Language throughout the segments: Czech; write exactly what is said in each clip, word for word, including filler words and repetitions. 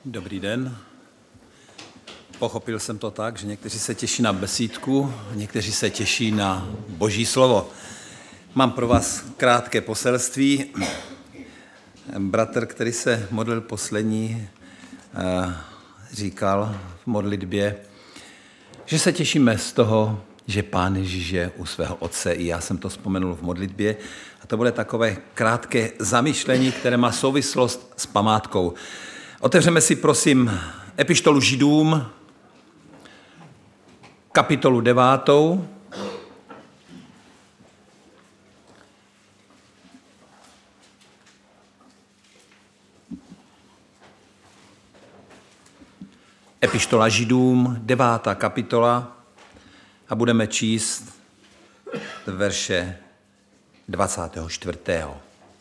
Dobrý den. Pochopil jsem to tak, že někteří se těší na besídku, někteří se těší na Boží slovo. Mám pro vás krátké poselství. Bratr, který se modlil poslední, říkal v modlitbě, že se těšíme z toho, že Pán Ježíš je u svého Otce. I já jsem to vzpomenul v modlitbě. A to bude takové krátké zamyšlení, které má souvislost s památkou. Otevřeme si, prosím, epištolu Židům, kapitolu devátou. Epištola Židům, devátá kapitola, a budeme číst verše dvacátého čtvrtého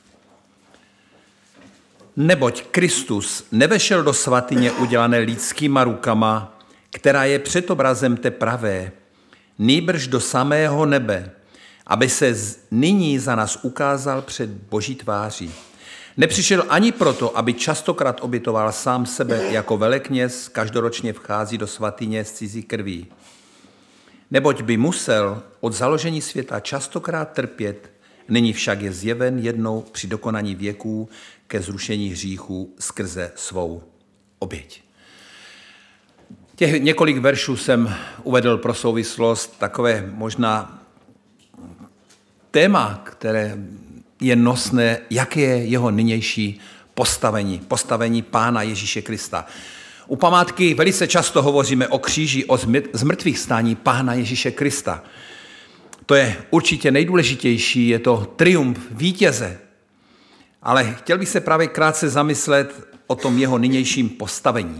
Neboť Kristus nevešel do svatyně udělané lidskýma rukama, která je předobrazem té pravé, nýbrž do samého nebe, aby se nyní za nás ukázal před Boží tváří. Nepřišel ani proto, aby častokrát obětoval sám sebe jako velekněz, každoročně vchází do svatyně z cizí krví. Neboť by musel od založení světa častokrát trpět, nyní však je zjeven jednou při dokonání věků ke zrušení hříchů skrze svou oběť. Těch několik veršů jsem uvedl pro souvislost, takové možná téma, které je nosné, jaké je jeho nynější postavení, postavení Pána Ježíše Krista. U památky velice často hovoříme o kříži, o zmrtvých stání Pána Ježíše Krista. To je určitě nejdůležitější, je to triumf vítěze. Ale chtěl bych se právě krátce zamyslet o tom jeho nynějším postavení.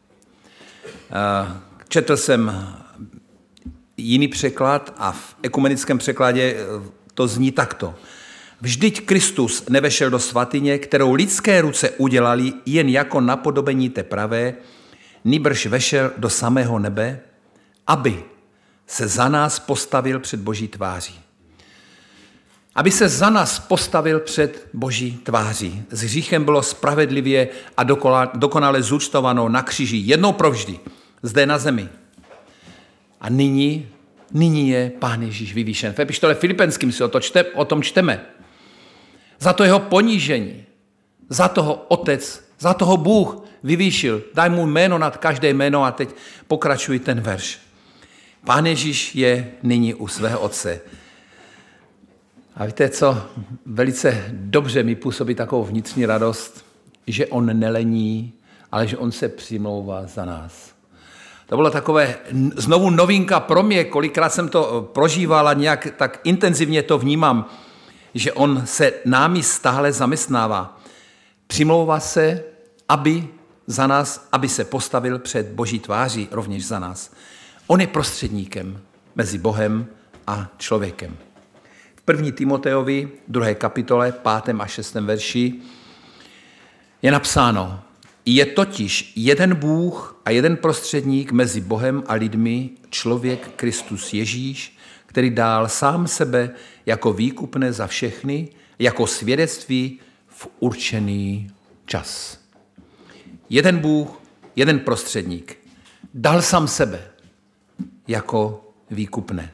Četl jsem jiný překlad a v ekumenickém překladě to zní takto. Vždyť Kristus nevešel do svatyně, kterou lidské ruce udělali jen jako napodobení té pravé, nýbrž vešel do samého nebe, aby se za nás postavil před Boží tváří. Aby se za nás postavil před Boží tváří. S hříchem bylo spravedlivě a dokonale zúčtováno na kříži jednou provždy, zde na zemi. A nyní, nyní je Pán Ježíš vyvýšen. V epištole Filipenským si o, to čte, o tom čteme. Za to jeho ponížení, za toho Otec, za toho Bůh vyvýšil. Daj mu jméno nad každé jméno a teď pokračuj ten verš. Pán Ježíš je nyní u svého Otce. A víte co? Velice dobře mi působí takovou vnitřní radost, že on nelení, ale že on se přimlouvá za nás. To bylo takové znovu novinka pro mě, kolikrát jsem to prožíval a nějak tak intenzivně to vnímám, že on se námi stále zaměstnává. Přimlouvá se, aby za nás, aby se postavil před Boží tváří, rovněž za nás. On je prostředníkem mezi Bohem a člověkem. V první Timoteovi, druhé kapitole, pátém a šestém verši je napsáno, je totiž jeden Bůh a jeden prostředník mezi Bohem a lidmi, člověk Kristus Ježíš, který dal sám sebe jako výkupné za všechny, jako svědectví v určený čas. Jeden Bůh, jeden prostředník, dal sám sebe jako výkupné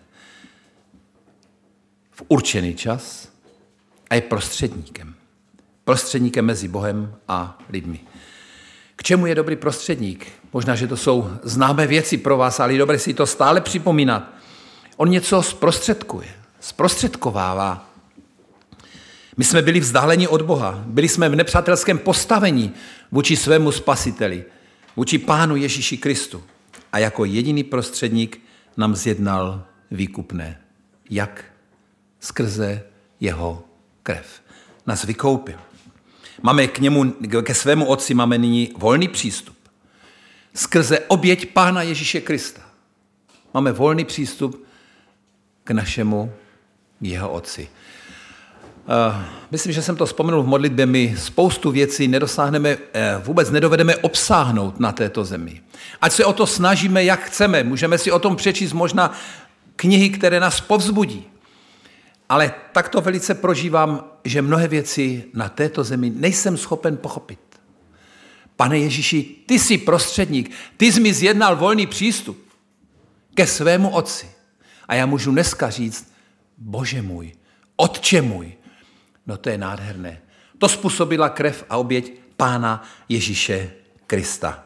v určený čas a je prostředníkem. Prostředníkem mezi Bohem a lidmi. K čemu je dobrý prostředník? Možná, že to jsou známé věci pro vás, ale je dobré si to stále připomínat. On něco zprostředkuje, zprostředkovává. My jsme byli vzdáleni od Boha, byli jsme v nepřátelském postavení vůči svému spasiteli, vůči Pánu Ježíši Kristu. A jako jediný prostředník nám zjednal výkupné. Jak? Skrze jeho krev. Nás vykoupil. Máme k němu, ke svému Otci máme nyní volný přístup. Skrze oběť Pána Ježíše Krista. Máme volný přístup k našemu jeho Otci. Uh, myslím, že jsem to vzpomenul v modlitbě, my spoustu věcí nedosáhneme, vůbec nedovedeme obsáhnout na této zemi. Ať se o to snažíme, jak chceme, můžeme si o tom přečíst možná knihy, které nás povzbudí. Ale tak to velice prožívám, že mnohé věci na této zemi nejsem schopen pochopit. Pane Ježíši, ty jsi prostředník, ty jsi mi zjednal volný přístup ke svému otci. A já můžu dneska říct, Bože můj, Otče můj. No to je nádherné. To způsobila krev a oběť Pána Ježíše Krista.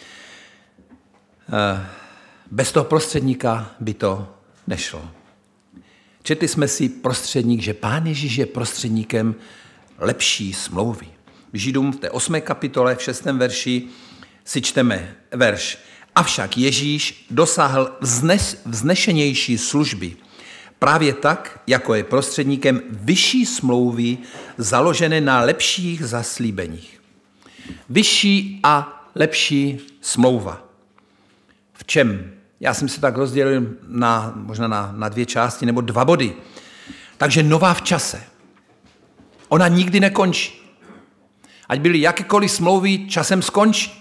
Bez toho prostředníka by to nešlo. Četli jsme si prostředník, že Pán Ježíš je prostředníkem lepší smlouvy. V Židům v té osmé kapitole, v šestém verši si čteme verš. Avšak Ježíš dosáhl vznes, vznešenější služby. Právě tak, jako je prostředníkem vyšší smlouvy založené na lepších zaslíbeních. Vyšší a lepší smlouva. V čem? Já jsem se tak rozdělil na, možná na, na dvě části nebo dva body. Takže nová v čase. Ona nikdy nekončí. Ať byly jakékoliv smlouvy, časem skončí.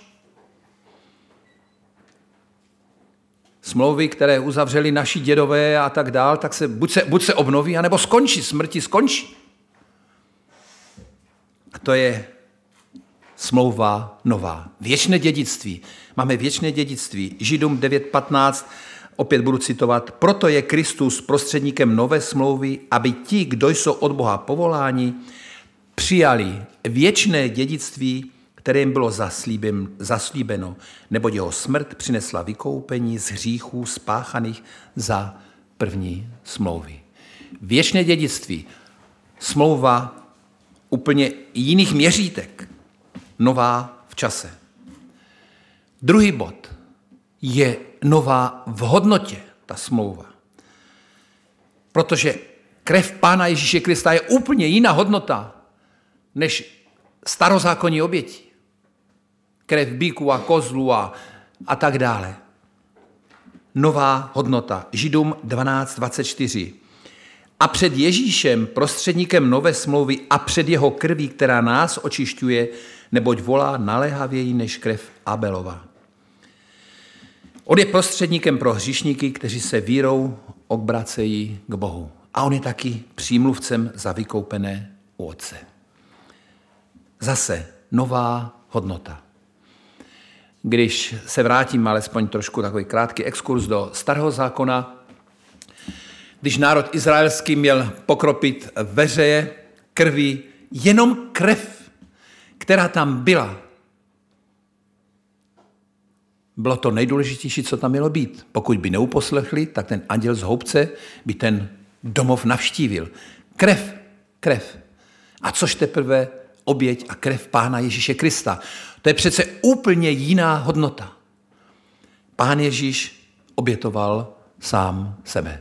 Smlouvy, které uzavřeli naši dědové a tak dál, tak se buď se, buď se obnoví, anebo skončí, smrti skončí. A to je smlouva nová. Věčné dědictví. Máme věčné dědictví. Židům devět patnáct, opět budu citovat. Proto je Kristus prostředníkem nové smlouvy, aby ti, kdo jsou od Boha povoláni, přijali věčné dědictví, které jim bylo zaslíben, zaslíbeno, neboť jeho smrt přinesla vykoupení z hříchů spáchaných za první smlouvy. Věčné dědictví, smlouva úplně jiných měřítek, nová v čase. Druhý bod je nová v hodnotě, ta smlouva. Protože krev Pána Ježíše Krista je úplně jiná hodnota než starozákonní oběti. Krev bíků a kozlů a, a tak dále. Nová hodnota. Židům dvanáct dvacet čtyři. A před Ježíšem, prostředníkem nové smlouvy a před jeho krví, která nás očišťuje, neboť volá naléhavěji než krev Abelova. On je prostředníkem pro hříšníky, kteří se vírou obracejí k Bohu. A on je taky přímluvcem za vykoupené u Otce. Zase nová hodnota. Když se vrátím alespoň trošku takový krátký exkurs do Starého zákona, když národ izraelský měl pokropit veřeje krví, jenom krev, která tam byla, bylo to nejdůležitější, co tam mělo být. Pokud by neuposlechli, tak ten anděl z houbce by ten domov navštívil. Krev, krev. A což teprve oběť a krev Pána Ježíše Krista. To je přece úplně jiná hodnota. Pán Ježíš obětoval sám sebe.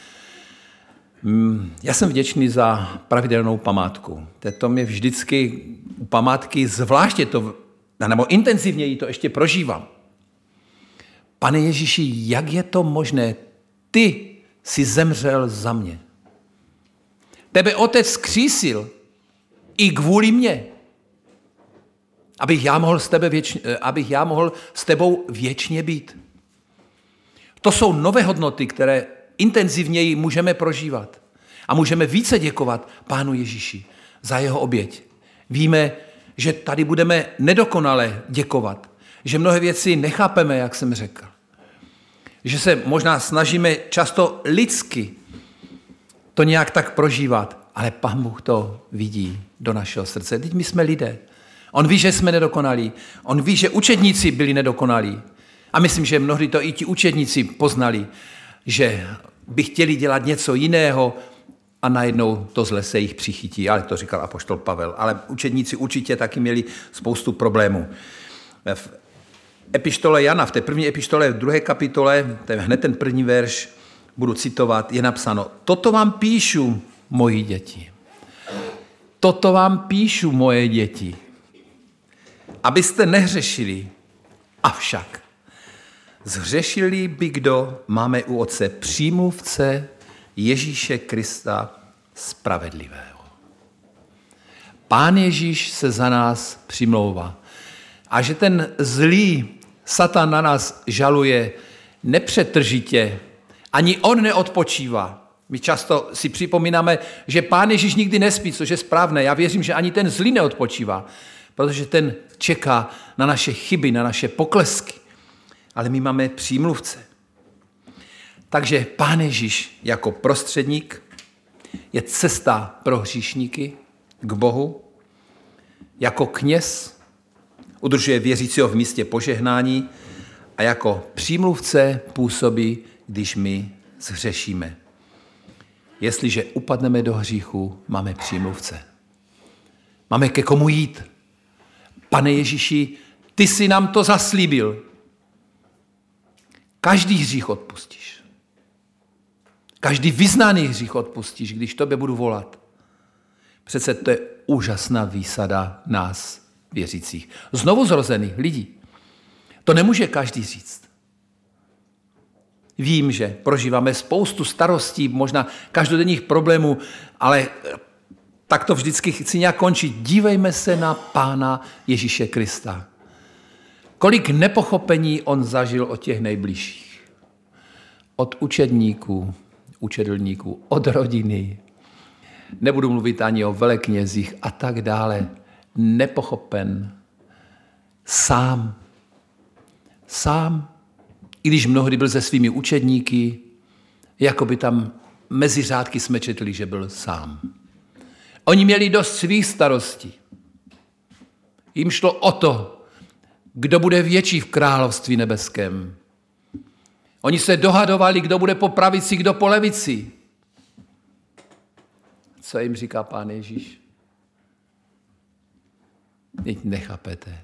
Já jsem vděčný za pravidelnou památku. To mě vždycky u památky zvláště to, nebo intenzivněji to ještě prožívám. Pane Ježíši, jak je to možné? Ty jsi zemřel za mě. Tebe Otec vzkřísil i kvůli mně, abych já mohl s, tebe věčně, abych já mohl s tebou věčně být. To jsou nové hodnoty, které intenzivněji můžeme prožívat. A můžeme více děkovat Pánu Ježíši za jeho oběť. Víme, že tady budeme nedokonale děkovat, že mnohé věci nechápeme, jak jsem řekl. Že se možná snažíme často lidsky to nějak tak prožívat, ale Pán Bůh to vidí do našeho srdce. Teď my jsme lidé. On ví, že jsme nedokonalí. On ví, že učedníci byli nedokonalí. A myslím, že mnohdy to i ti učedníci poznali, že by chtěli dělat něco jiného a najednou to zle se jich přichytí. Ale to říkal apoštol Pavel. Ale učedníci určitě taky měli spoustu problémů. V epištole Jana, v té první epištole, v druhé kapitole, to je hned ten první verš, budu citovat, je napsáno: Toto vám píšu, moji děti. Toto vám píšu, moje děti, abyste nehřešili. Avšak zhřešili by kdo, máme u Otce přímluvce Ježíše Krista spravedlivého. Pán Ježíš se za nás přimlouvá. A že ten zlý Satan na nás žaluje nepřetržitě, ani on neodpočívá. My často si připomínáme, že Pán Ježíš nikdy nespí, což je správné. Já věřím, že ani ten zlý neodpočívá. protože ten čeká na naše chyby, na naše poklesky. Ale my máme přímluvce. Takže Pán Ježíš jako prostředník je cesta pro hříšníky k Bohu. Jako kněz udržuje věřícího v místě požehnání a jako přímluvce působí, když my zhřešíme. Jestliže upadneme do hříchu, máme přímluvce. Máme ke komu jít. Pane Ježíši, ty jsi nám to zaslíbil. Každý hřích odpustíš. Každý vyznaný hřích odpustíš, když tobě budu volat. Přece to je úžasná výsada nás, věřících. Znovu zrozených lidí. To nemůže každý říct. Vím, že prožíváme spoustu starostí, možná každodenních problémů, ale tak to vždycky chci nějak končit. Dívejme se na Pána Ježíše Krista. Kolik nepochopení on zažil od těch nejbližších. Od učedníků, učedlníků, od rodiny. Nebudu mluvit ani o veleknězích a tak dále. Nepochopen. Sám. Sám. I když mnohdy byl se svými učedníky, jako by tam mezi řádky jsme četli, že byl sám. Oni měli dost svých starostí. Jim šlo o to, kdo bude větší v království nebeském. Oni se dohadovali, kdo bude po pravici, kdo po levici. Co jim říká Pán Ježíš? Teď nechápete.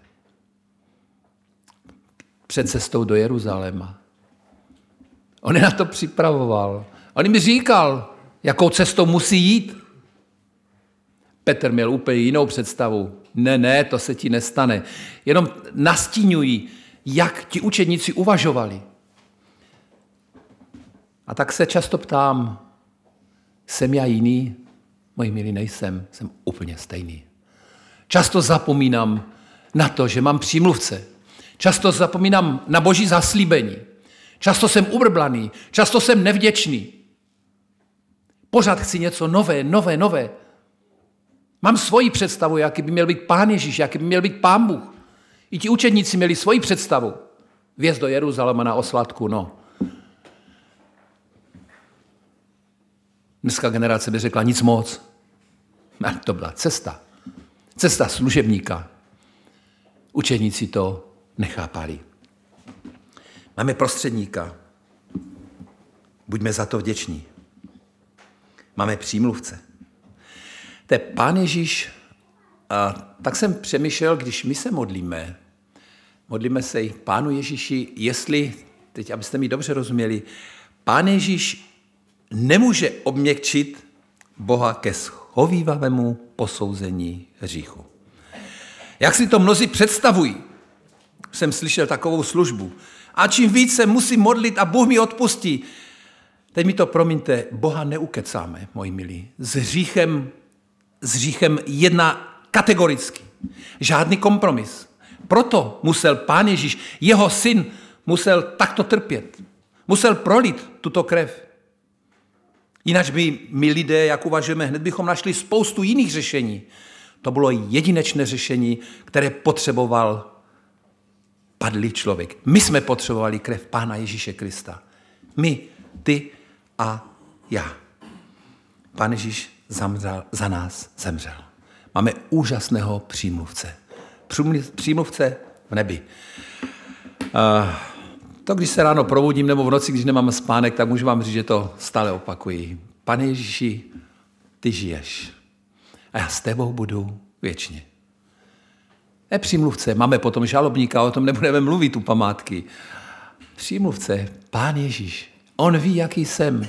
Před cestou do Jeruzaléma. On je na to připravoval. On mi říkal, jakou cestou musí jít. Petr měl úplně jinou představu. Ne, ne, to se ti nestane. Jenom nastíňují, jak ti učedníci uvažovali. A tak se často ptám, jsem já jiný? Moji milí, nejsem, jsem úplně stejný. Často zapomínám na to, že mám přímluvce. Často zapomínám na Boží zaslíbení. Často jsem ubrblaný, často jsem nevděčný. Pořád chci něco nové, nové, nové. Mám svoji představu, jaký by měl být Pán Ježíš, jaký by měl být Pán Bůh. I ti učedníci měli svoji představu. Vjezd do Jeruzaléma na osladku, no. Dneska generace by řekla nic moc. A to byla cesta. Cesta služebníka. Učedníci to nechápali. Máme prostředníka. Buďme za to vděční. Máme přímluvce. To je Pán Ježíš. A tak jsem přemýšlel, když my se modlíme, modlíme se i Pánu Ježíši, jestli, teď abyste mi dobře rozuměli, Pán Ježíš nemůže obměkčit Boha ke schovývavému posouzení hříchu. Jak si to mnozí představují, jsem slyšel takovou službu. A čím více musím modlit a Bůh mi odpustí. Teď mi to promiňte, Boha neukecáme, moji milí. S hříchem, s hříchem jedna kategoricky. Žádný kompromis. Proto musel Pán Ježíš, jeho syn, musel takto trpět. Musel prolít tuto krev. Jinak by my lidé, jak uvažujeme, hned bychom našli spoustu jiných řešení. To bylo jedinečné řešení, které potřeboval padlý člověk. My jsme potřebovali krev Pána Ježíše Krista. My, ty a já. Pán Ježíš zamřel, za nás zemřel. Máme úžasného přímluvce. Přímluvce v nebi. Uh, to, když se ráno probudím nebo v noci, když nemám spánek, tak můžu vám říct, že to stále opakuji. Pane Ježíši, ty žiješ. A já s tebou budu věčně. Ne přímluvce, máme potom žalobníka, o tom nebudeme mluvit u památky. Přímluvce, Pán Ježíš, on ví, jaký jsem.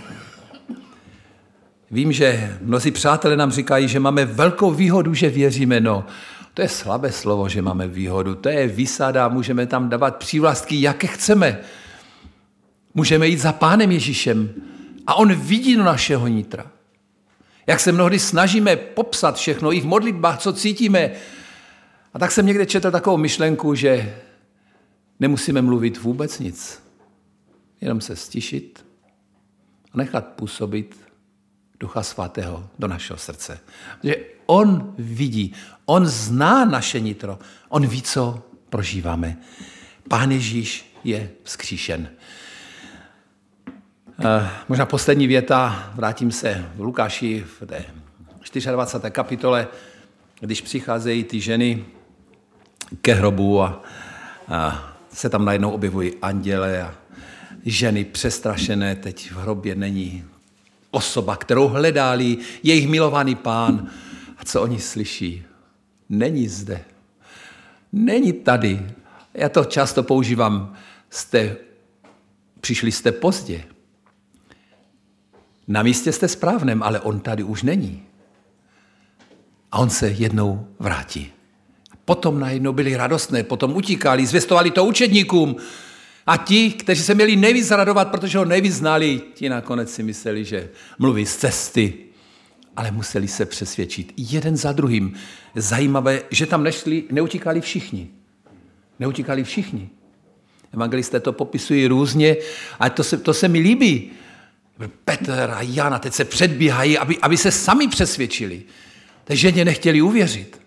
Vím, že mnozí přátelé nám říkají, že máme velkou výhodu, že věříme. No, to je slabé slovo, že máme výhodu. To je výsada, můžeme tam dávat přívlastky, jaké chceme. Můžeme jít za Pánem Ježíšem a on vidí do našeho nitra. Jak se mnohdy snažíme popsat všechno i v modlitbách, co cítíme. A tak jsem někde četl takovou myšlenku, že nemusíme mluvit vůbec nic. Jenom se stišit a nechat působit Ducha Svatého do našeho srdce. Že on vidí, on zná naše nitro, on ví, co prožíváme. Pán Ježíš je vzkříšen. Možná poslední věta, vrátím se v Lukáši v té dvacáté čtvrté kapitole, když přicházejí ty ženy ke hrobu a, a se tam najednou objevují anděle a ženy přestrašené, teď v hrobě není osoba, kterou hledali, jejich milovaný Pán. A co oni slyší? Není zde. Není tady. Já to často používám. Jste, přišli jste pozdě. Na místě jste správném, ale on tady už není. A on se jednou vrátí. Potom najednou byli radostné, potom utíkali, zvěstovali to učedníkům. A ti, kteří se měli nejvíc radovat, protože ho nejvíc znali, ti nakonec si mysleli, že mluví z cesty, ale museli se přesvědčit jeden za druhým. Zajímavé, že tam nešli, neutíkali všichni. Neutíkali všichni. Evangelisté to popisují různě, ale to se, to se mi líbí. Petr a Jana teď se předbíhají, aby, aby se sami přesvědčili. Takže ženě nechtěli uvěřit.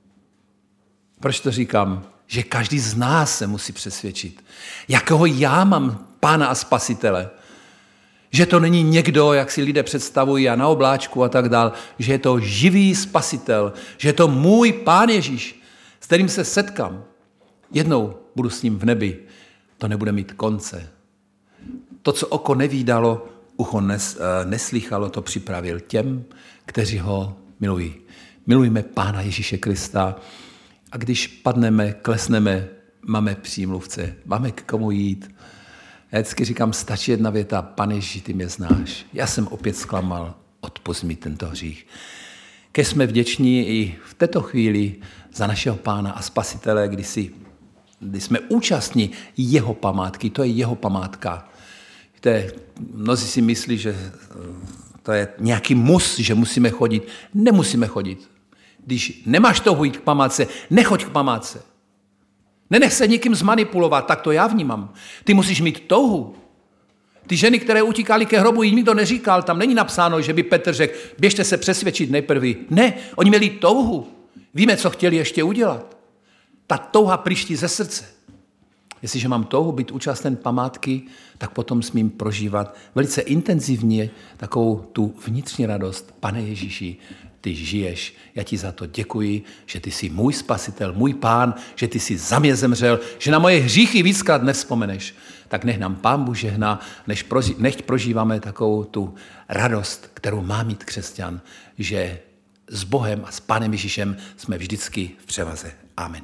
Proč to říkám? Že každý z nás se musí přesvědčit. Jakého já mám Pána a Spasitele. Že to není někdo, jak si lidé představují a na obláčku a tak dál. Že je to živý Spasitel. Že je to můj Pán Ježíš, s kterým se setkám. Jednou budu s ním v nebi. To nebude mít konce. To, co oko nevídalo, ucho nes, neslychalo, to připravil těm, kteří ho milují. Milujme Pána Ježíše Krista. A když padneme, klesneme, máme přímluvce, máme k komu jít. Já vždycky říkám, stačí jedna věta, Pane Ježíši, ty mě znáš. Já jsem opět zklamal, odpusť mi tento hřích. Kež jsme vděční i v této chvíli za našeho Pána a Spasitele, kdy, si, kdy jsme účastní jeho památky, to je jeho památka. Víte, mnozí si myslí, že to je nějaký mus, že musíme chodit. Nemusíme chodit. Když nemáš touhu jít k památce, nechoď k památce. Nenech se nikým zmanipulovat, tak to já vnímám. Ty musíš mít touhu. Ty ženy, které utíkaly ke hrobu, jim nikdo neříkal, tam není napsáno, že by Petr řekl, běžte se přesvědčit nejprve. Ne, oni měli touhu. Víme, co chtěli ještě udělat. Ta touha přiští ze srdce. Jestliže mám touhu být účasten památky, tak potom smím prožívat velice intenzivně takovou tu vnitřní radost. Pane Ježíši, ty žiješ, já ti za to děkuji, že ty jsi můj Spasitel, můj Pán, že ty jsi za mě zemřel, že na moje hříchy víckrát nevzpomeneš. Tak nech nám Pán Bůh žehná, než proži, nechť prožíváme takovou tu radost, kterou má mít křesťan, že s Bohem a s Pánem Ježíšem jsme vždycky v převaze. Amen.